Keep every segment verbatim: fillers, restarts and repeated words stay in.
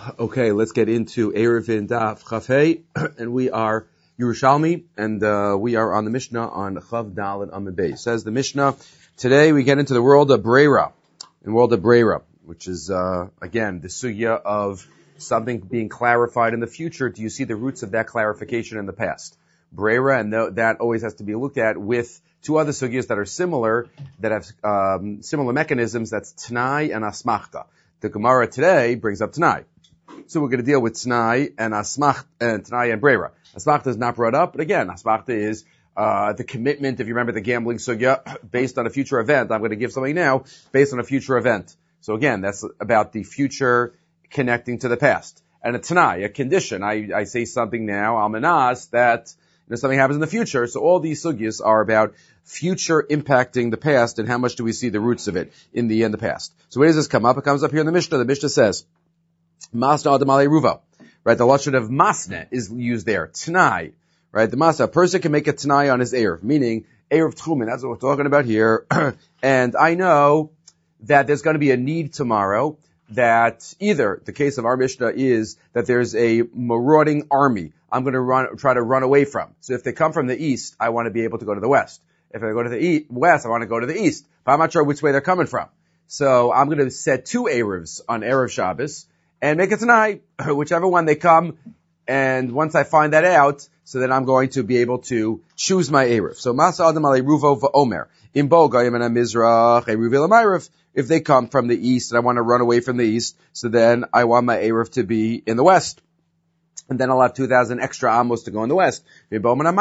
Okay, let's get into Erevin Daf Chafei, and we are Yerushalmi, and uh, we are on the Mishnah on Chav Daled Amud Beis. Says the Mishnah, today we get into the world of Breira, the world of Breira, which is, uh, again, the sugya of something being clarified in the future. Do you see the roots of that clarification in the past? Breira, and th- that always has to be looked at with two other sugyas that are similar, that have um, similar mechanisms, that's T'nai and Asmachta. The Gemara today brings up T'nai. So we're going to deal with T'nai and Asmach and T'nai and Breira. Asmachta is not brought up, but again, Asmachta is uh the commitment, if you remember the gambling sugya, based on a future event. I'm going to give something now based on a future event. So again, that's about the future connecting to the past. And a T'nai, a condition. I, I say something now, Almanas, that you know, something happens in the future. So all these sugyas are about future impacting the past, and how much do we see the roots of it in the in the past. So where does this come up? It comes up here in the Mishnah. The Mishnah says, Masna Adam Ale Ruva. Right, the lashon of masna is used there. T'nai. Right, the masna, a person can make a t'nai on his erev, meaning erev tchumen. That's what we're talking about here. And I know that there's going to be a need tomorrow that either the case of our Mishnah is that there's a marauding army I'm going to run, try to run away from. So if they come from the east, I want to be able to go to the west. If I go to the east, west, I want to go to the east. But I'm not sure which way they're coming from. So I'm going to set two erevs on Erev Shabbos and make it tonight, whichever one they come. And once I find that out, so then I'm going to be able to choose my erev. So Masa Adam Ale Ruvo V'Omer. Imbo Gayim and Mizrach Eruv Elamayrev. If they come from the east and I want to run away from the east, so then I want my erev to be in the west. And then I'll have two thousand extra amos to go in the west. And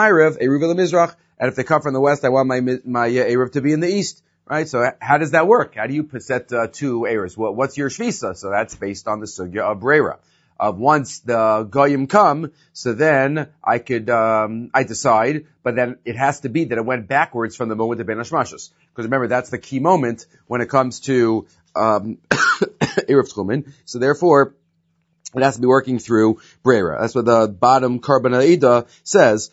if they come from the west, I want my my uh, erev to be in the east. Right? So how does that work? How do you set uh, two erevs? What, what's your shvisa? So that's based on the sugya of Breira. Uh, once the goyim come, so then I could, um, I decide, but then it has to be that it went backwards from the moment of Ben Hashmashos. Because remember, that's the key moment when it comes to, um, Erev Tchumen. So therefore, it has to be working through Breira. That's what the bottom Karban Aida says.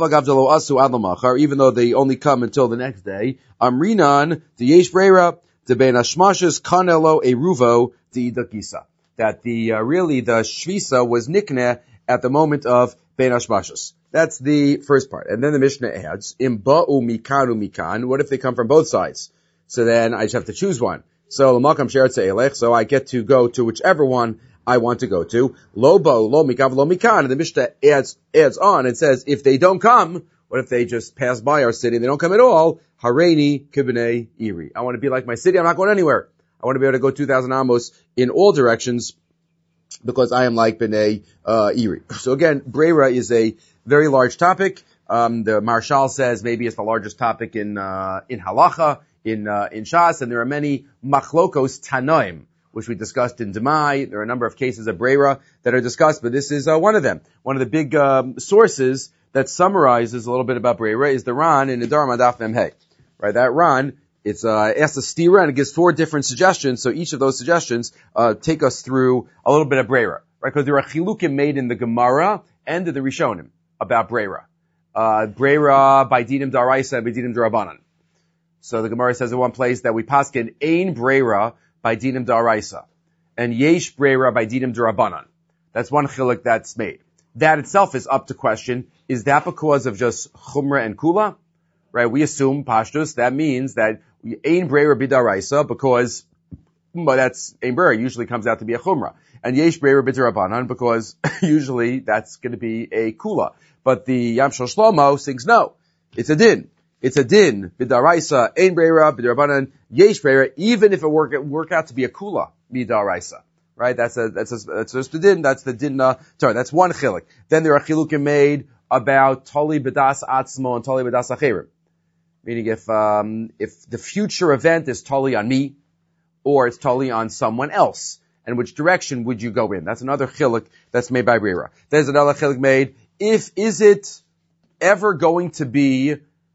Even though they only come until the next day. Amrinan, the Yesh Breira, the Ben Hashmashos, Kanelo, Eruvo, the Idakisa. That the, uh, really the Shvisa was Nikneh at the moment of Ben Hashmashos. That's the first part. And then the Mishnah adds, Im ba'u mikanu mikan. What if they come from both sides? So then I just have to choose one. So, L'makam she'eretz elech, so I get to go to whichever one I want to go to. Lo bo, lo mikav, lo mikan. And the Mishnah adds, adds on and says, if they don't come, what if they just pass by our city and they don't come at all? Hareini kibnei iri. I want to be like my city, I'm not going anywhere. I want to be able to go two thousand amos in all directions because I am like B'nai uh, Iri. So again, Breira is a very large topic. Um, the Marshal says maybe it's the largest topic in uh, in Halacha, in uh, in Shas, and there are many machlokos tanoim, which we discussed in Demai. There are a number of cases of Breira that are discussed, but this is uh, one of them. One of the big um, sources that summarizes a little bit about Breira is the Ran in Nidar Madaf Memhei. Right, that Ran, it's uh, asks a stira and it gives four different suggestions. So each of those suggestions uh, take us through a little bit of Breira, right? Because there are chilukim made in the Gemara and in the Rishonim about Breira. Uh, Breira by dinim daraisa and by dinim darabanan. So the Gemara says in one place that we paskin ein Breira by dinim daraisa and yesh Breira by dinim darabanan. That's one chiluk that's made. That itself is up to question. Is that because of just chumra and kula? Right? We assume pashtus. That means that ein Breira bidaraisa because, but that's ein Breira usually comes out to be a chumra, and yesh Breira bidarabanan because usually that's going to be a kula. But the Yam Shel Shlomo sings no, it's a din, it's a din bidaraisa ein Breira bidarabanan yesh Breira, even if it work work out to be a kula bidaraisa. Right? That's a that's a, that's just the din. That's the din. Uh, sorry, that's one chiluk. Then there are chilukim made about tali b'das atzmo and tali b'das acherim. Meaning if, um, if the future event is totally on me, or it's totally on someone else, and which direction would you go in? That's another chiluk that's made by Breira. There's another chiluk made, if, is it ever going to be,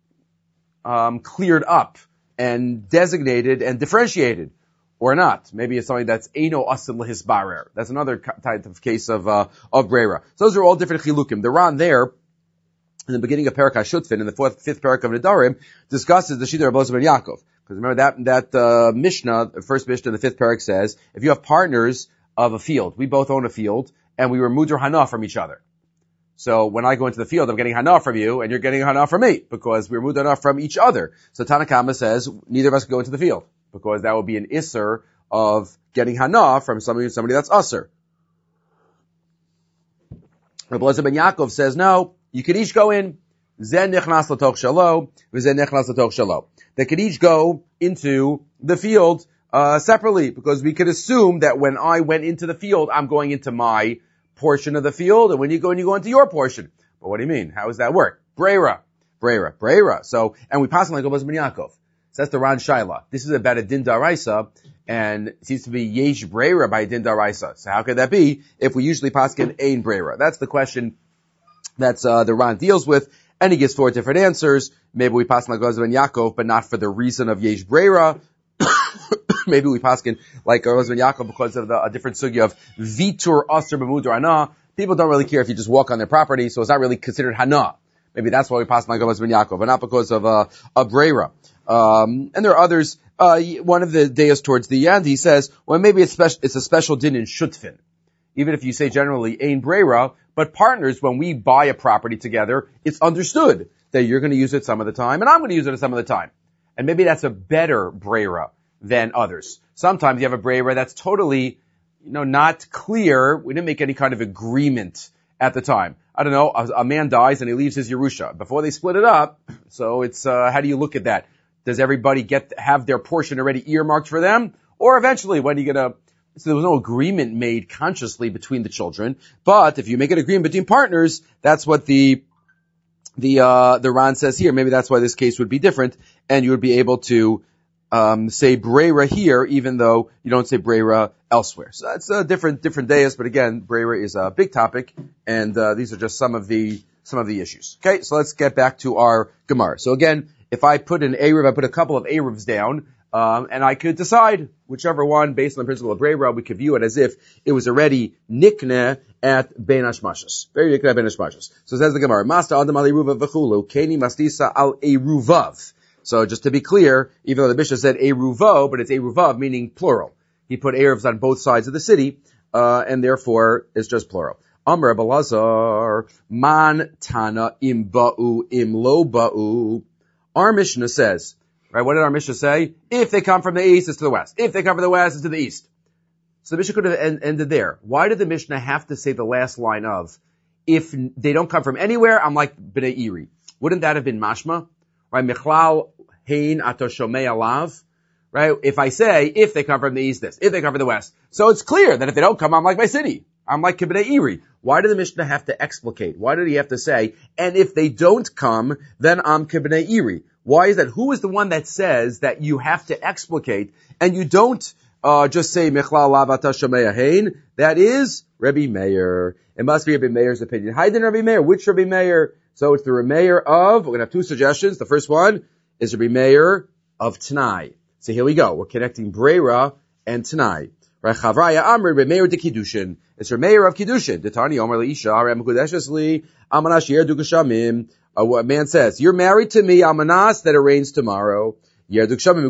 um, cleared up, and designated and differentiated, or not? Maybe it's something that's eino asim lehisbarer. That's another type of case of, uh, of Breira. So those are all different chilukim. The Ran there, in the beginning of Perek HaShutfin, in the fourth, fifth Perek of Nedarim, discusses the Shita Rabbi ben Yaakov. Because remember that, that, uh, Mishnah, the first Mishnah in the fifth Perek says, if you have partners, of a field. We both own a field, and we were mudar hana from each other. So when I go into the field, I'm getting hana from you, and you're getting hana from me, because we're mudar hana from each other. So Tanakama says, neither of us can go into the field, because that would be an isser of getting hana from somebody, somebody that's usser. Rabbi Elazar ben Yaakov says, no, you could each go in. Zen nichnas l'toch shalo, v'zen nichnas l'toch shalo. They could each go into the field uh separately, because we could assume that when I went into the field, I'm going into my portion of the field, and when you go in, you go into your portion. But what do you mean? How does that work? Breira, breira, breira. So, and we pass on like Rabbi Elazar ben Yaakov. So that's the Ran Shaila. This is about a din daraisa, and it seems to be yesh breira by din daraisa. So how could that be if we usually paskin ein breira? That's the question that's uh the Ran deals with. And he gives four different answers. Maybe we pass like Rabbi Elazar ben Yaakov, but not for the reason of yesh breira. Maybe we paskin like Rabbi Elazar ben Yaakov because of the, a different sugya of vitur aser b'mudar hana. People don't really care if you just walk on their property, so it's not really considered hana. Maybe that's why we pass like Rabbi Elazar ben Yaakov, but not because of uh, a breira. Um, and there are others. Uh, one of the days towards the end, he says, well, maybe it's special. It's a special din in shutfin. Even if you say generally ein breira, but partners, when we buy a property together, it's understood that you're going to use it some of the time, and I'm going to use it some of the time. And maybe that's a better breira than others. Sometimes you have a breira that's totally, you know, not clear. We didn't make any kind of agreement at the time. I don't know, a, a man dies and he leaves his Yerusha before they split it up. So it's, uh, how do you look at that? Does everybody get, have their portion already earmarked for them? Or eventually, when are you going to, so there was no agreement made consciously between the children. But if you make an agreement between partners, that's what the, the, uh, the Ran says here. Maybe that's why this case would be different, and you would be able to, um, say breira here, even though you don't say breira elsewhere. So that's a different, different days, but again, breira is a big topic, and, uh, these are just some of the, some of the issues. Okay, so let's get back to our Gemara. So again, if I put an Erev, I put a couple of Erevs down, Um, and I could decide whichever one, based on the principle of Breira, we could view it as if it was already nikne at Ben Hashmashas. Very nikne at Ben Hashmashas. So it says the Gemara, Masta Adam al Eruvav v'chulu, Keni Mastisa al Eruvav. So just to be clear, even though the Mishnah said Eruvo, but it's Eruvav, meaning plural. He put Erevs on both sides of the city, uh, and therefore it's just plural. Amr Rabbi Elazar, Man Tana im ba'u im lo ba'u. Our Mishnah says, right, what did our Mishnah say? If they come from the east, it's to the west. If they come from the west, it's to the east. So the Mishnah could have en- ended there. Why did the Mishnah have to say the last line of, if they don't come from anywhere, I'm like B'nai Iri? Wouldn't that have been mashma? Right, Michlal hein ato shomei alav. Right, if I say, if they come from the east, this. If they come from the west. So it's clear that if they don't come, I'm like my city. I'm like B'nai Iri. Why did the Mishnah have to explicate? Why did he have to say, and if they don't come, then I'm B'nai Iri? Why is that? Who is the one that says that you have to explicate and you don't uh just say Michlal Lavata Shomei Hein? That is Rabbi Meir. It must be Rabbi Meir's opinion. Haydin Rabbi Meir. Which Rabbi Meir? So it's the Rabbi Meir of, we're going to have two suggestions. The first one is Rabbi Meir of Tanai. So here we go. We're connecting Breira and Tanai. Chavraya Amr Rabbi Meir de Kiddushin. It's Rabbi Meir of Kiddushin. Detani Omer Leisha Aram Kudeshes Li Amanash Yerdu Geshamim. A man says, you're married to me, Amanas, that it rains tomorrow. If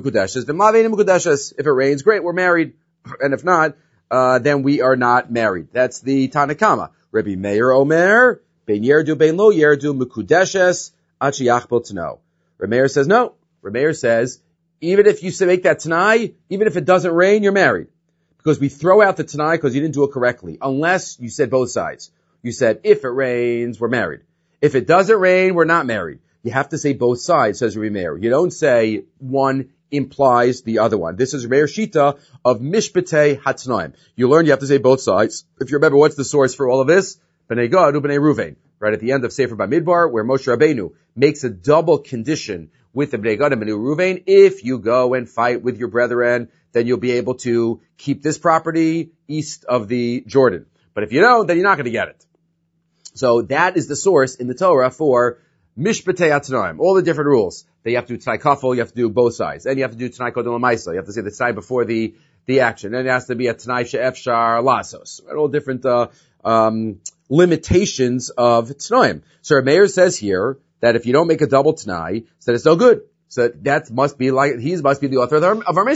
it rains, great, we're married. And if not, uh, then we are not married. That's the Tanakama. Rabbi Meir Omer, Ben Yerdu, Ben Lo Yerdu, Mekudeshes, Achiyachbel Tano. Rabbi Meir says, no. Rabbi Meir says, even if you make that Tanai, even if it doesn't rain, you're married. Because we throw out the Tanai because you didn't do it correctly. Unless you said both sides. You said, if it rains, we're married. If it doesn't rain, we're not married. You have to say both sides, says Rabbi Meir. You don't say one implies the other one. This is Rabbi Meir Shita of Mishpatei Hatznaim. You learn you have to say both sides. If you remember, what's the source for all of this? B'nai Gad u B'nai Ruvain. Right at the end of Sefer Bamidbar, where Moshe Rabbeinu makes a double condition with the B'nai Gad and B'nai Ruvain. If you go and fight with your brethren, then you'll be able to keep this property east of the Jordan. But if you don't, then you're not going to get it. So that is the source in the Torah for Mishpatei Hatznaim, all the different rules. That you have to do T'nai Kafel, you have to do both sides. And you have to do T'nai Kodem L'Maisa, you have to say the T'nai before the, the action. And it has to be a T'nai She'efshar Lasos. Right? All different, uh, um, limitations of T'naim. So Meir says here that if you don't make a double T'nai, so it's no good. So that must be like, he must be the author of our, of our Mishnah.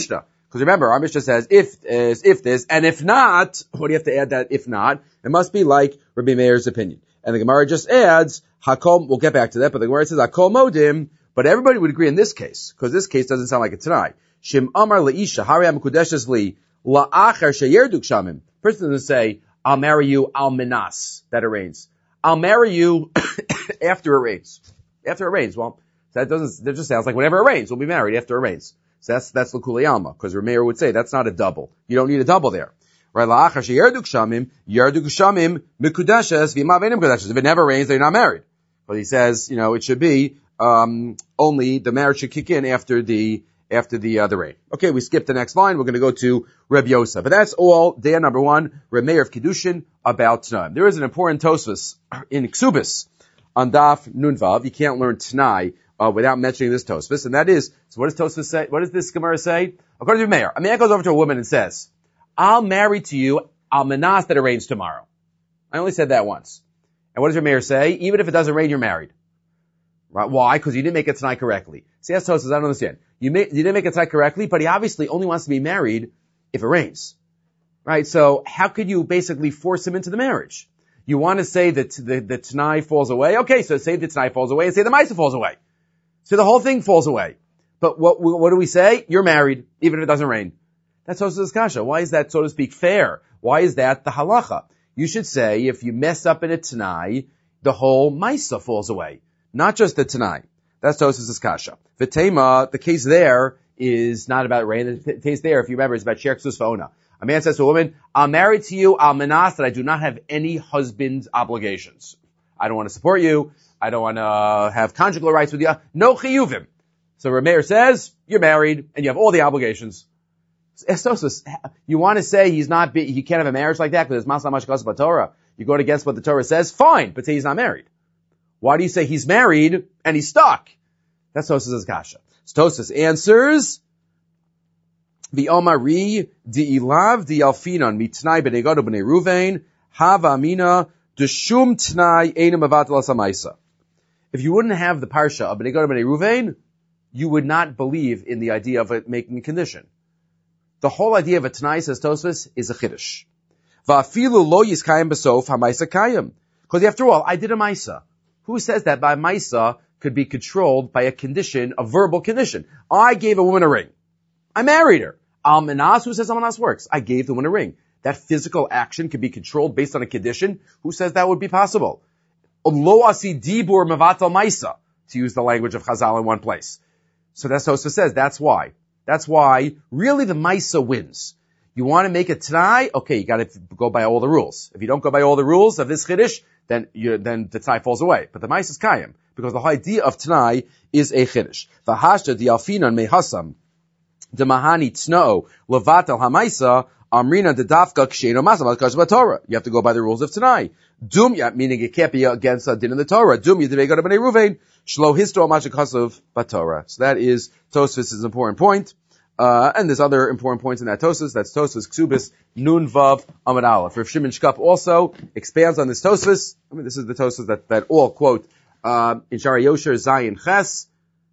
Because remember, our Mishnah says, if this, if this, and if not, what do you have to add that if not? It must be like Rabbi Meir's opinion. And the Gemara just adds, Hakol, we'll get back to that, but the Gemara says, Hakol modim, but everybody would agree in this case, because this case doesn't sound like a Tanai. Shim Amar Leisha, Hariam Kudeshes Li, La'achar Sheyerduk Shamim. Person doesn't say, I'll marry you, Al Minas, that it rains. I'll marry you after it rains. After it rains. Well, that doesn't, that just sounds like whenever it rains, we'll be married after it rains. So that's, that's L'Kuli Alma, because Rameir would say that's not a double. You don't need a double there. Right? La'achar sheyerduk shamim, yerduk shamim, mikudeshes, v'ima v'enim kudeshes. If it never rains, they're not married. But he says, you know, it should be, um, only the marriage should kick in after the, after the, uh, the rain. Okay, we skip the next line. We're going to go to Reb Yosef. But that's all, day number one, Rameir of Kiddushin, about Tanai. There is an important Tosfos in Ksubis on Daf Nunvav. You can't learn Tanai Uh, without mentioning this Tosfos, and that is, so what does Tosfos say? What does this Gemara say? According to Meir, a man goes over to a woman and says, I'll marry to you Al Manas that it rains tomorrow. I only said that once. And what does your Meir say? Even if it doesn't rain, you're married. Right? Why? Because you didn't make it tonight correctly. See, that's Tosfos, I don't understand. You, ma- you didn't make it tonight correctly, but he obviously only wants to be married if it rains. Right? So how could you basically force him into the marriage? You want to say that the, the Tanai falls away? Okay, so say the Tanai falls away and say the Maisa falls away. So the whole thing falls away. But what, what do we say? You're married, even if it doesn't rain. That's Tosfos Kasha. Why is that, so to speak, fair? Why is that the halacha? You should say, if you mess up in a Tanai, the whole Maisa falls away. Not just the Tanai. That's Tosfos Kasha. V'tema, the case there is not about rain. The case there, if you remember, is about Sher Ksus Fa'ona. A man says to a woman, I'm married to you, Al Manas, that I do not have any husband's obligations. I don't want to support you. I don't want to have conjugal rights with you. No chiyuvim. So Rameir says, you're married, and you have all the obligations. You want to say he's not, be, he can't have a marriage like that because it's masla mashkas b'Torah. You go against what the Torah says, fine, but say he's not married. Why do you say he's married and he's stuck? That's Tosfos' kasha. So Tosfos answers, V'omari di'ilav di'alfinan mitnai b'nei gado b'nei Ruvain hava amina d'shum tnai einam avatal asamaisa. If you wouldn't have the parsha of Bnei Gad Bnei Ruvain, you would not believe in the idea of it making a condition. The whole idea of a Tanai, says Tosfos, is a chiddush. Va'afilu lo yiskayim b'sof ha'maisa kayim. Because after all, I did a maisa. Who says that by maisa could be controlled by a condition, a verbal condition? I gave a woman a ring. I married her. Al Manas, who says Al Manas works? I gave the woman a ring. That physical action could be controlled based on a condition. Who says that would be possible? Lo asi dibur mevatal maisa, to use the language of Chazal in one place. So that's what Tosfos says. That's why. That's why really the maisa wins. You want to make a Tanai? Okay, you got to go by all the rules. If you don't go by all the rules of this chiddush, then you, then the Tanai falls away. But the maisa is kayim, because the whole idea of Tanai is a chiddush. V'hashta di'alfinan mehasam demahani tno levatal hamaisa. Amrina de dafka ksheno masam al Torah. You have to go by the rules of Tanai. Dumya, meaning it can't be against a din in the Torah. Dumya de Bnei Bnei Ruvain shlo histo mashakasav b'Torah. So that is Tosfos' important point. Uh, and there's other important points in that Tosfos. That's Tosfos Ksubis Nun Vav Amud Aleph. Rav Shimon Shkop also expands on this Tosfos. I mean, this is the Tosfos that, that all quote, uh, in Shari Yosher Zayin Ches.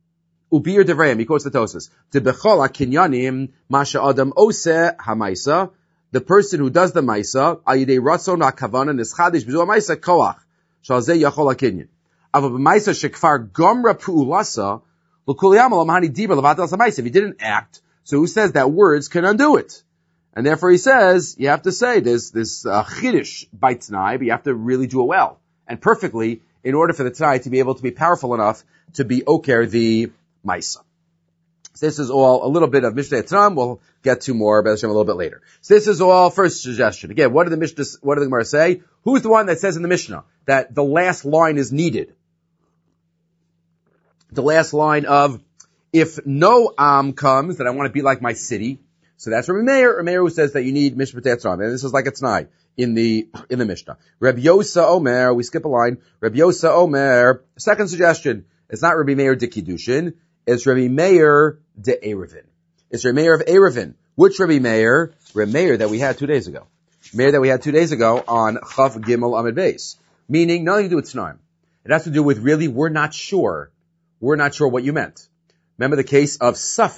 Ubir Devrayim, he quotes the Tosfos. Tebechol ha-kinyanim masha adam ose ha-maisa, the person who does the maisa, ayidei ratzon ha-kavana nischadish b'zu ha-maisa koach, shal zeh yachol ha-kinyan. Ava b'maisa shekfar gomra pu'ulasa, l'kuliyam alamahani dibra levatal ha-maisa. If he didn't act, so who says that words can undo it? And therefore he says, you have to say, there's this uh, chiddush by Tanai, but you have to really do it well, and perfectly, in order for the Tanai to be able to be powerful enough to be oker the Maisa. So this is all a little bit of Mishnah Tram. We'll get to more about Hashem a little bit later. So this is all first suggestion. Again, what did the Mishnah, what did the Gemara say? Who's the one that says in the Mishnah that the last line is needed? The last line of, if no Am comes, that I want to be like my city. So that's Rabbi Meir. Rabbi Meir who says that you need Mishnah Tram. And this is like a Tanai in the, in the Mishnah. Rabbi Yosa Omer, we skip a line. Rabbi Yosa Omer, second suggestion. It's not Rabbi Meir de Kiddushin. It's Rabbi Meir de Erevin. It's Rabbi Meir of Erevin. Which Rabbi Meir? Rabbi Meir that we had two days ago. Meir that we had two days ago on Chav Gimel Amid Beis. Meaning, nothing to do with Tanaim. It has to do with really, we're not sure. We're not sure what you meant. Remember the case of Safek.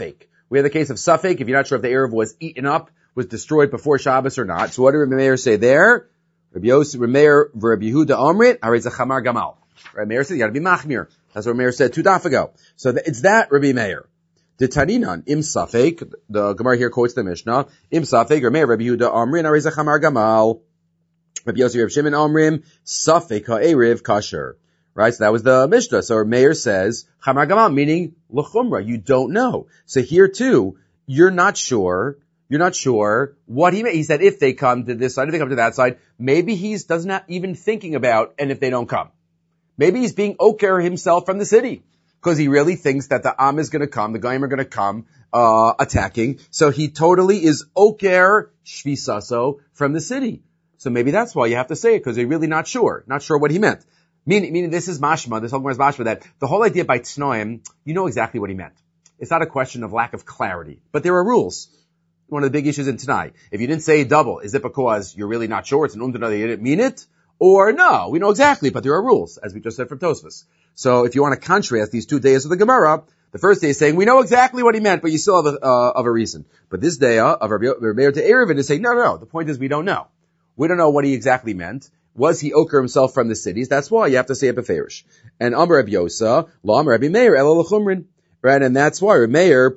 We have the case of Safek, if you're not sure if the Erev was eaten up, was destroyed before Shabbos or not. So what did Rabbi Meir say there? Rabbi Yosef, Rabbi Meir, Rabbi Yehuda Omrit, Arizah Chamar Gamal. Rabbi Meir said, you gotta be Machmir. That's what Rabbi Meir said two daf ago. So th- it's that Rabbi Meir. The Taninan, Im Safek, the Gemara here quotes the Mishnah, Im Safek, Rabbi Meir, Rabbi Yehuda Omrit, Arizah Chamar Gamal. Rabbi Yosef, Rabbi Shimon Omrim, Safek ha'erev kasher. Right? So that was the Mishnah. So Meir says, Chamar Gamal, meaning l'chumra, you don't know. So here too, you're not sure, you're not sure what he meant. He said if they come to this side, if they come to that side, maybe he's does not even thinking about, and if they don't come. Maybe he's being oker himself from the city. Because he really thinks that the Am is going to come, the Goyim are going to come, uh, attacking. So he totally is oker shvisaso from the city. So maybe that's why you have to say it, because you're really not sure, not sure what he meant. Meaning, meaning this is mashma, this whole Gemara is mashma, that the whole idea by Tznoim, you know exactly what he meant. It's not a question of lack of clarity, but there are rules. One of the big issues in Tanai. If you didn't say double, is it because you're really not sure, it's an umdana that you didn't mean it? Or no, we know exactly, but there are rules, as we just said from Tosfos. So if you want to contrast these two days of the Gemara, the first day is saying, we know exactly what he meant, but you still have a, uh, of a reason. But this day uh, of Rabbi Meir to Erevin is saying, no, no, no, the point is we don't know. We don't know what he exactly meant. Was he oker himself from the cities? That's why you have to say it beferish. And Amar Rabbi Yosa, Lo Amar Rabbi Meir, Elo L'chumrin. Right? And that's why Rabbi Meir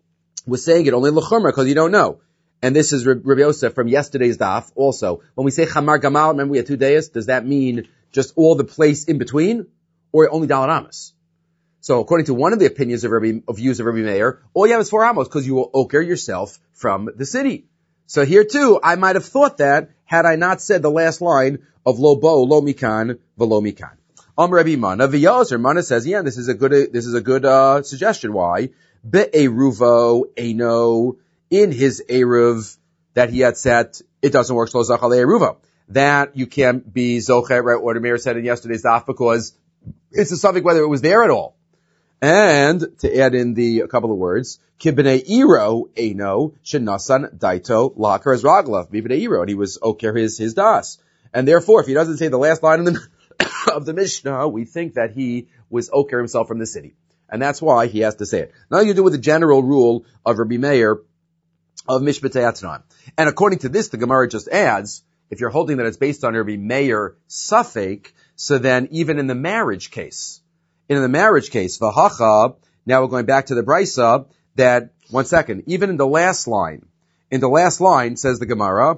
was saying it only L'chumra, because you don't know. And this is Rabbi Yosef from yesterday's daf also. When we say Chamar Gamal, remember we had two days, does that mean just all the place in between? Or only Dalet Amos? So according to one of the opinions of Rabbi, of views of Rabbi Meir, all you have is four Amos, because you will oker yourself from the city. So here too, I might have thought that had I not said the last line of Lo Bo, Lo Mikan, Velo Mikan. Am Rabbi Mana, V'Yoser, Mana says, yeah, this is a good, this is a good, uh, suggestion. Why? Be'eruvo, Eino, in his Eruv that he had set, it doesn't work, Shlo Zachal Eruvo. That you can't be Zocher, right, what Amir said in yesterday's daf, because it's a subject whether it was there at all. And to add in the a couple of words, Kibnei Iro Eino Shenasan Daito Lakar Raglav Bibnei Iro, and he was oker his his das. And therefore, if he doesn't say the last line of the, of the Mishnah, we think that he was oker himself from the city, and that's why he has to say it. Now you do with the general rule of Rabbi Meir of Mishpatei Atzanan. And according to this, the Gemara just adds, if you're holding that it's based on Rabbi Meir Safek, so then even in the marriage case. In the marriage case, v'hacha, now we're going back to the Brisa, that, one second, even in the last line, in the last line, says the Gemara,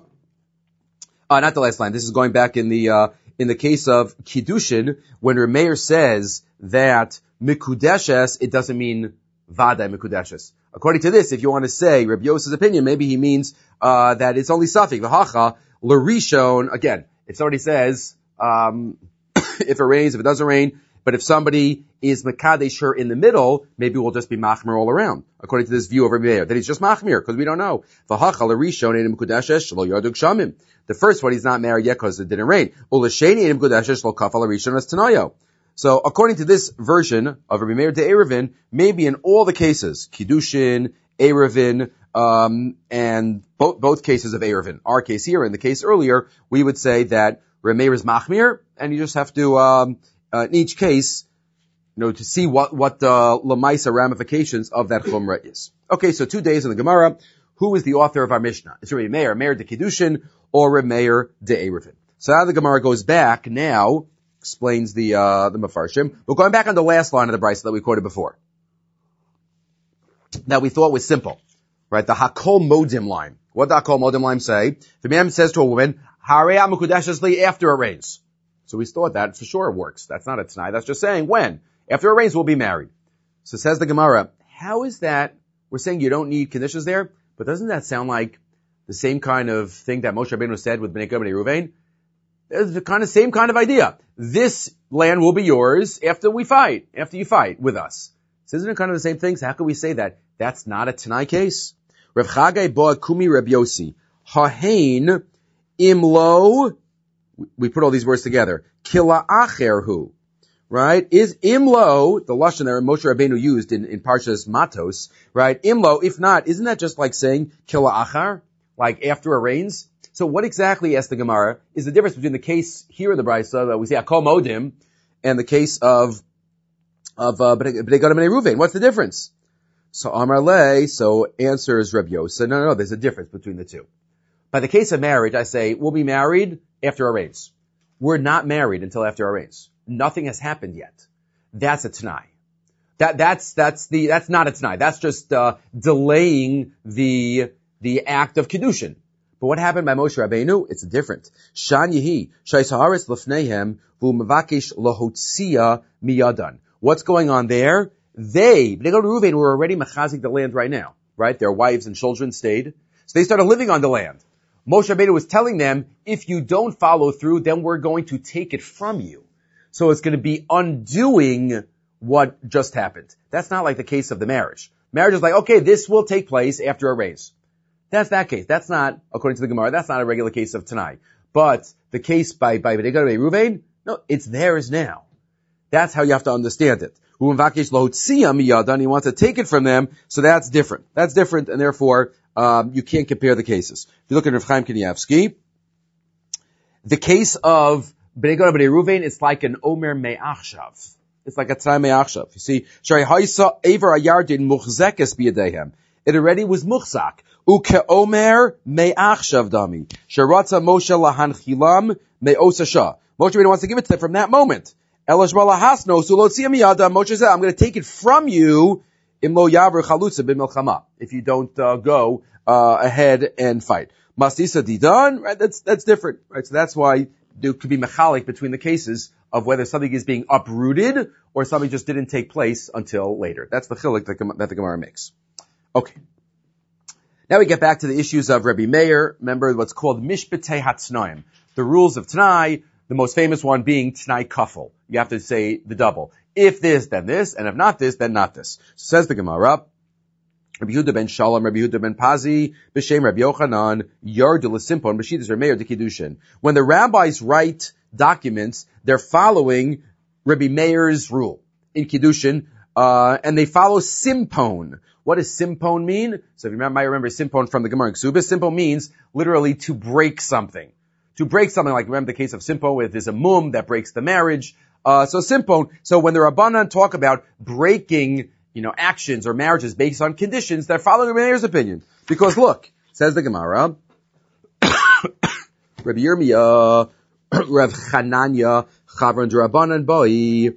uh, not the last line, this is going back in the, uh, in the case of Kiddushin, when Rameir says that Mikudeshes, it doesn't mean Vada Mikudeshes. According to this, if you want to say Rabbi Yosef's opinion, maybe he means, uh, that it's only Safik, v'hacha, l'rishon, again, it already says, um, if it rains, if it doesn't rain, but if somebody is Mekadesh in the middle, maybe we'll just be Machmir all around, according to this view of Rabbi Meir, that he's just Machmir, because we don't know. The first one, he's not married yet because it didn't rain. So according to this version of Rabbi Meir de Erevin, maybe in all the cases, Kiddushin, Erevin, um, and both, both cases of Erevin, our case here and the case earlier, we would say that Rabbi Meir is Machmir, and you just have to, um, Uh, in each case, you know, to see what, what the Lamaisa ramifications of that Chumrah is. Okay, so two days in the Gemara. Who is the author of our Mishnah? It's Rabbi Meir, Meir de Kiddushin, or Rabbi Meir de Erevin. So now the Gemara goes back, now, explains the, uh, the Mefarshim. We're going back on the last line of the Brisa that we quoted before. That we thought was simple. Right? The Hakol Modim line. What the Hakol Modim line say? The man says to a woman, Harei Amukudeshes li, after it rains. So we thought that for sure works. That's not a t'nai. That's just saying when. After it rains, we'll be married. So says the Gemara, how is that? We're saying you don't need conditions there, but doesn't that sound like the same kind of thing that Moshe Rabbeinu said with Bnei Gad and Reuven? It's the kind of same kind of idea. This land will be yours after we fight, after you fight with us. So isn't it kind of the same thing? So how can we say that? That's not a t'nai case. Rav Chagai Boa Kumi Reb Yossi. Hahain imlo. We put all these words together. Kila acherhu, right? Is imlo, the lashon that Moshe Rabbeinu used in, in Parshas Matos, right? Imlo, if not, isn't that just like saying kila achar? Like after it rains? So what exactly, asked the Gemara, is the difference between the case here in the Brisa that we say Hakol Modim and the case of, of, uh, Bnei Gad and Bnei Reuven? What's the difference? So Amar Le, so answers Reb Yosa, no, no, no, there's a difference between the two. By the case of marriage, I say, we'll be married after our rains. We're not married until after our rains. Nothing has happened yet. That's a t'nai. That, that's, that's the, that's not a t'nai. That's just, uh, delaying the, the act of Kiddushin. But what happened by Moshe Rabbeinu? It's different. Shan Yehi, Shai Saharis Lefnehem, Vu Mavakish Lahotzia Miyadan. What's going on there? They, Bnei Gad Reuven, were already mechazik the land right now, right? Their wives and children stayed. So they started living on the land. Moshe Rabbeinu was telling them, if you don't follow through, then we're going to take it from you. So it's going to be undoing what just happened. That's not like the case of the marriage. Marriage is like, okay, this will take place after a raise. That's that case. That's not, according to the Gemara, that's not a regular case of Tanai. But the case by, by Bnei Gad Reuven, no, it's theirs now. That's how you have to understand it. He wants to take it from them, so that's different. That's different, and therefore, um, you can't compare the cases. If you look at Rav Chaim Kanievsky, the case of Bnei Gad Reuven is like an Omer Me'achshav. It's like a Tzai Me'achshav. You see, Shari Haisa Aver Ayardin Muchzekes B'yadehem. It already was muchzak. Uke Omer Me'achshav Dami. Sharatza Moshe Lahanchilam Me'osasha. Moshe Rabbeinu wants to give it to them from that moment. Elash Balahasno Sulotzia Miyada. Moshe said, I'm going to take it from you. Imlo Yaver Chalutza B'milchama. If you don't uh, go uh, ahead and fight. Masisa Didan. Right? That's that's different. Right? So that's why there could be mechalik between the cases of whether something is being uprooted or something just didn't take place until later. That's the chilik that, that the Gemara makes. Okay. Now we get back to the issues of Rebbe Meir. Remember what's called Mishpatei HaTznaim. The rules of T'nai, the most famous one being T'nai Kafel. You have to say the double. If this, then this, and if not this, then not this. So says the Gemara, Rabbi Yehuda ben Shalom, Rabbi Yehuda ben Pazi, B'Shem Rabbi Yochanan, Yard L'Simpon, B'Shidas Remeir de Kiddushin. When the rabbis write documents, they're following Rabbi Meir's rule in Kiddushin, uh, and they follow Simpon. What does Simpon mean? So if you remember, might remember Simpon from the Gemara in Ksubis. Simpon means literally to break something. To break something, like remember the case of Simpon where there's a mum that breaks the marriage. Uh, so Simpon, so when the Rabbanan talk about breaking, you know, actions or marriages based on conditions, they're following Rabbi Meir's opinion. Because look, says the Gemara, Rabbi Yirmiyah, Rav Chananya, Chavran Rabbanan Boi,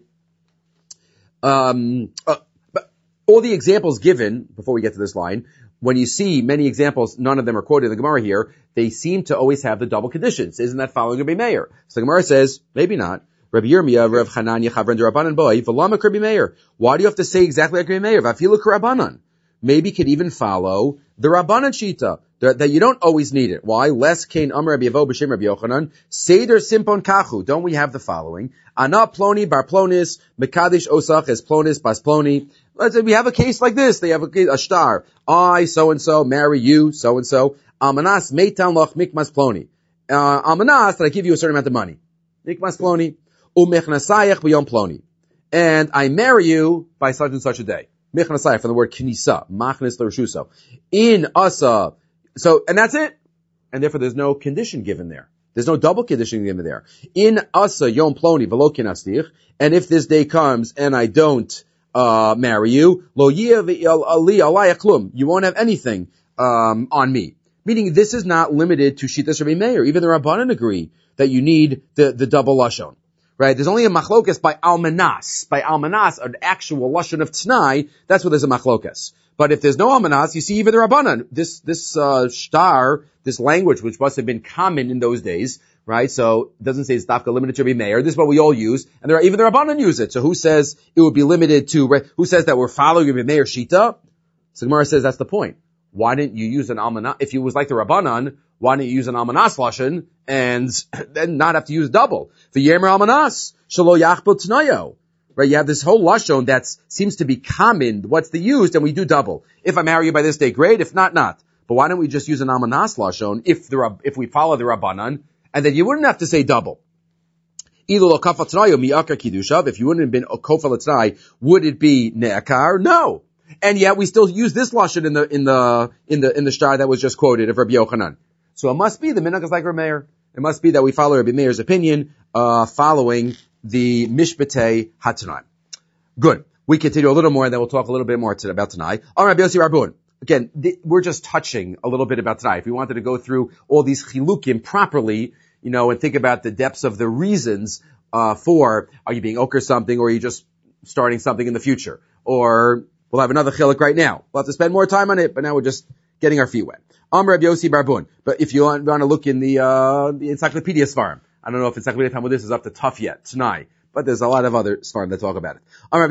um, uh, all the examples given, before we get to this line, when you see many examples, none of them are quoted in the Gemara here, they seem to always have the double conditions. Isn't that following Rabbi Meir? So the Gemara says, maybe not. Rabbi Yirmiyah, Rav Chananya, Chavran Rabbanan Boi, V'lamak Rabbi Meir. Why do you have to say exactly like Rabbi Meir? V'afilu k'Rabbanan. Maybe could even follow the Rabbanan Shita, that, that you don't always need it. Why? Less Kain Amar Rabbi Yevo B'Shem Rabbi Yochanan, Seder Simpon Kachu. Don't we have the following? Ana Ploni Bar Plonis, Mekadish Osach es Plonis Bas Ploni. Let's say we have a case like this. They have a, a star. I, so-and-so, marry you, so-and-so. Amanas Meitan Loch Mikmas Ploni. Uh, Amanas, that I give you a certain amount of money. Mikmas Ploni. Umechnasayach B'yom Ploni. And I marry you by such and such a day. Mechnasayach from the word Knisa. Machnis L'Reshuso. In Asa. So, and that's it. And therefore there's no condition given there. There's no double condition given there. In Asa Yom Ploni V'lo Kinastich. And if this day comes and I don't Uh, marry you, lo ali alayach klum. You won't have anything, um, on me. Meaning this is not limited to Shitas Rabbi Meir. Even the Rabbanan agree that you need the, the double lashon. Right? There's only a machlokas by almanas. By almanas, an actual lashon of t'nai, that's where there's a machlokas. But if there's no almanas, you see even the Rabbanan. This, this, uh, shtar, this language, which must have been common in those days, right? So it doesn't say it's dafka limited to Rabbi Meir. This is what we all use, and there are, even the Rabbanan use it. So who says it would be limited to? Who says that we're following Rabbi Meir Shita? So Gemara says that's the point. Why didn't you use an almanas? If it was like the Rabbanan, why didn't you use an almanas lashon and then not have to use double? V'yemer almanas shelo yachbel t'nayo. Right? You have this whole lashon that seems to be common. What's the used, and we do double. If I marry you by this day, great. If not, not. But why don't we just use an almanas lashon if the if we follow the Rabbanan? And then you wouldn't have to say double. If you wouldn't have been a kofal t'nai, would it be ne'akar? No. And yet we still use this lashon in the, in the, in the, in the shtar that was just quoted of Rabbi Yochanan. So it must be the minhag is like Rabbi Meir. It must be that we follow Rabbi Meir's opinion, uh, following the mishpatei hatzanan. Good. We continue a little more, and then we'll talk a little bit more to, about tonight. Amar Rabbi Yossi Barbun. Again, th- we're just touching a little bit about tonight. If we wanted to go through all these chilukim properly, you know, and think about the depths of the reasons uh, for, are you being ochre something, or are you just starting something in the future? Or we'll have another chiluk right now. We'll have to spend more time on it, but now we're just getting our feet wet. Amar Rabbi Yossi Barbun. But if you want, want to look in the, uh, the Encyclopedia Sfarim, I don't know if Encyclopedia Talmudis is up to tough yet, tonight. But there's a lot of other Sfarim that talk about it.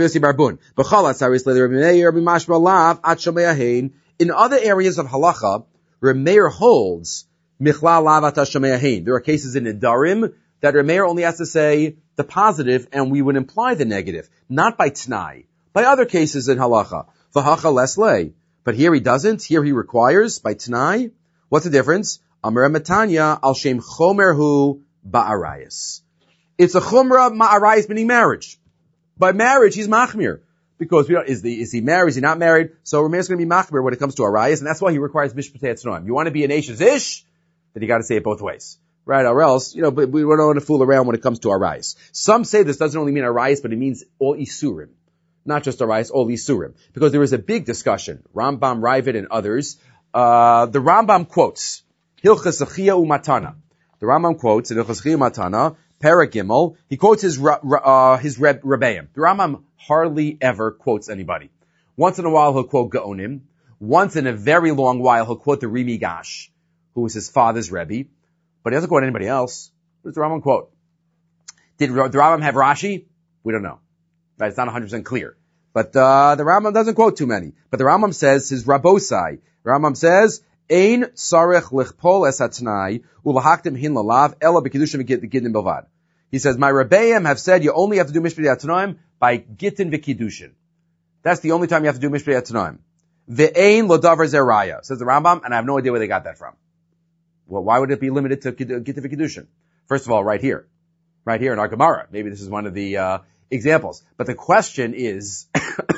In other areas of halacha, Remeir holds there are cases in Nedarim that Remeir only has to say the positive, and we would imply the negative, not by T'nai. By other cases in halacha, v'hacha leslei. But here he doesn't. Here he requires by T'nai. What's the difference? Amar Matanya al shem chomer hu ba'arayis. It's a chumrah ma'arayis, meaning marriage. By marriage, he's machmir. Because we don't, is, the, is he married, is he not married? So Rameir is going to be machmir when it comes to arayis, and that's why he requires mishpatei tznoim. You want to be an Ashes ish? Then you got to say it both ways. Right? Or else, you know, but we don't want to fool around when it comes to arayis. Some say this doesn't only mean arayis, but it means all isurim. Not just arayis, all isurim. Because there is a big discussion. Rambam, Ravid, and others. Uh, the Rambam quotes, Hilchas Achia Umatana. The Rambam quotes in Hilchas Achia Umatana, Paragimel, he quotes his uh, his Reb, Rebbeim. The Rambam hardly ever quotes anybody. Once in a while he'll quote Gaonim. Once in a very long while he'll quote the Rimi Gash, who was his father's Rebbe. But he doesn't quote anybody else. What does the Rambam quote? Did the Rambam have Rashi? We don't know. Right? It's not one hundred percent clear. But uh, the Rambam doesn't quote too many. But the Rambam says his Rabosai. The Rambam says, Ein sarech lichpol es hatnai ulahaktim hin lalav ela b'kedushim v'gittin belvad. He says, my Rebbeim have said you only have to do mishpatei hatnoim by gittin v'kiddushin. That's the only time you have to do mishpatei hatnoim. Ve'ein lo davar zeraya, says the Rambam, and I have no idea where they got that from. Well, why would it be limited to gittin v'kiddushin? First of all, right here. Right here in our Gemara. Maybe this is one of the uh examples. But the question is,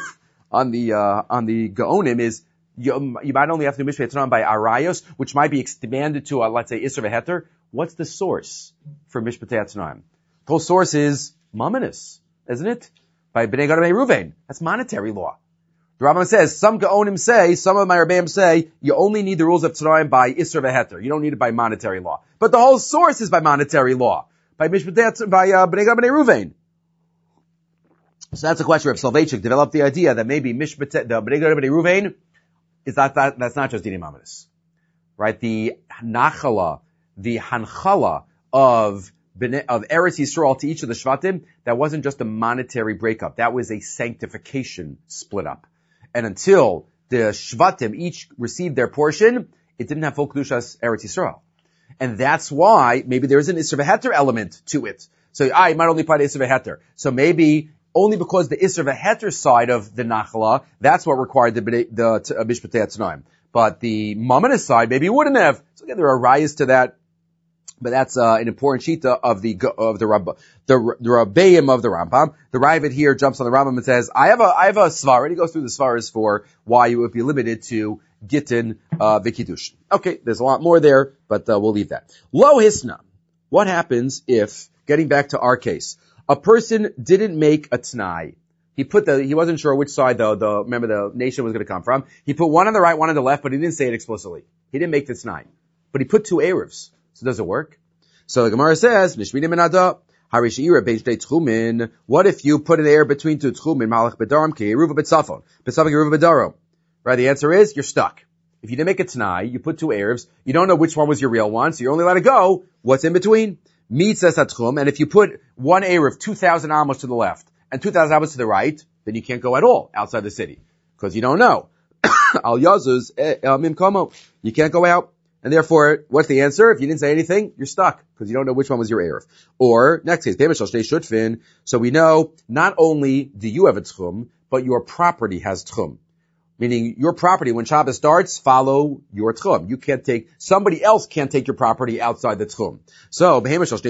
on the uh on the Gaonim is, You, you might only have to do Mishpatei Tznoim by Arayos, which might be expanded to, uh, let's say, Isser V'Heter. What's the source for Mishpatei Tznoim? The whole source is Mamonis, isn't it? By Bnei Gad Bnei Ruvain. That's monetary law. The Rambam says, some Gaonim say, some of my Rebbeim say, you only need the rules of Tznoim by Isser V'Heter. You don't need it by monetary law. But the whole source is by monetary law. By Mishpatei, by uh, Bnei Gad Bnei Ruvain. So that's a question. Reb Soloveitchik developed the idea that maybe Mishpatei, the Bnei Gad Bnei Ruvain, is that, that, that's not just Dinim Amadis. Right? The Nachala, the Hanchala of, of Eretz Yisrael to each of the Shvatim, that wasn't just a monetary breakup. That was a sanctification split up. And until the Shvatim each received their portion, it didn't have full Kedushas Eretz Yisrael. And that's why maybe there is an Isser V'Heter element to it. So I might only apply to Isser V'Heter. So maybe only because the Isser V'Heter side of the Nachla, that's what required the, the uh, Mishpatei Tznoim. But the Mamonis side, maybe it wouldn't have. So again, there are rayas to that. But that's uh, an important shita of the of the Rab, the, the Rabbeim of the Rambam. The Ravid here jumps on the Rambam and says, I have a I have a svar. And he goes through the svaras for why you would be limited to Gittin uh, V'Kiddushin. Okay, there's a lot more there, but uh, we'll leave that. Lo Hisna. What happens if, getting back to our case, a person didn't make a t'nai. He put the, he wasn't sure which side the, the, remember the nation was going to come from. He put one on the right, one on the left, but he didn't say it explicitly. He didn't make the t'nai. But he put two Erevs. So does it work? So the Gemara says, Nishminim enada, Harishira Bejdei Tchumin. What if you put an air between two Tchumin, Malach Bedaram, Ke'eruva Betzafon, Betzafon Ke'eruva Bedarom? Right, the answer is, you're stuck. If you didn't make a t'nai, you put two Erevs, you don't know which one was your real one, so you're only allowed to go, what's in between? Mitzvah Satchum, and if you put one Erev two thousand amos to the left and two thousand amos to the right, then you can't go at all outside the city. Because you don't know. Al Yazuz Mimkomo. You can't go out. And therefore, what's the answer? If you didn't say anything, you're stuck. Because you don't know which one was your Erev. Or, next case, Shutfin. So we know, not only do you have a Tchum, but your property has Tchum. Meaning, your property, when Shabbos starts, follow your Tchum. You can't take, somebody else can't take your property outside the Tchum. So,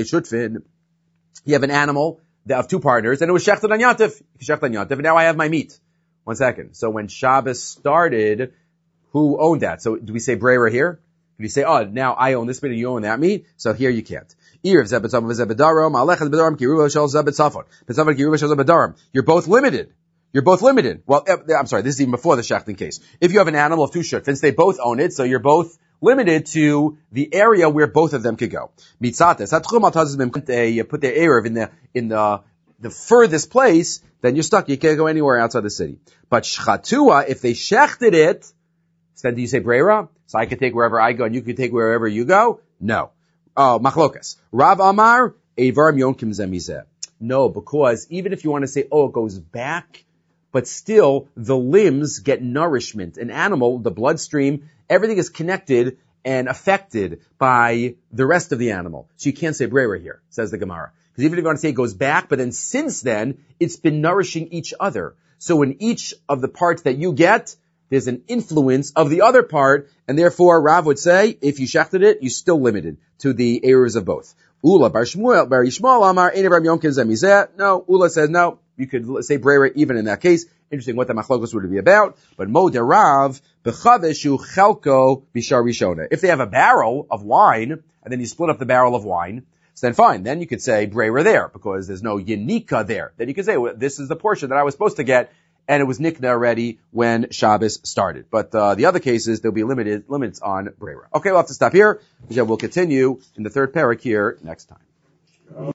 you have an animal of two partners, and it was Shechted on Yantif. Shechted on Yantif, and now I have my meat. One second. So when Shabbos started, who owned that? So do we say Breira here? Do we say, oh, now I own this meat and you own that meat? So here you can't. You're both limited. you're both limited. Well, I'm sorry, this is even before the shechting case. If you have an animal of two shutfins, they both own it, so you're both limited to the area where both of them could go. Mitzates, you put their erev in the, in the, the furthest place, then you're stuck. You can't go anywhere outside the city. But shchatua, if they shechted it, then do you say breira? So I could take wherever I go and you could take wherever you go? No. Oh, machlokas. Rav Amar, Eivar Yonkim Zemizeh. No, because even if you want to say, oh, it goes back, but still the limbs get nourishment. An animal, the bloodstream, everything is connected and affected by the rest of the animal. So you can't say breira here, says the Gemara. Because even if you want to say it goes back, but then since then, it's been nourishing each other. So in each of the parts that you get, there's an influence of the other part, and therefore Rav would say, if you shechted it, you're still limited to the errors of both. Ula bar Shmuel bar Yishmael Amar Einev Yonkin Zemizeh. No, Ula says no. You could say breira even in that case. Interesting what the machlokos would be about. But Mo de Rav b'chavishu chelko bishar rishona. If they have a barrel of wine and then you split up the barrel of wine, so then fine. Then you could say breira there because there's no yinika there. Then you could say well, this is the portion that I was supposed to get. And it was nikna already when Shabbos started. But uh, the other cases, there'll be limited limits on breira. Okay, we'll have to stop here. We'll continue in the third parak here next time.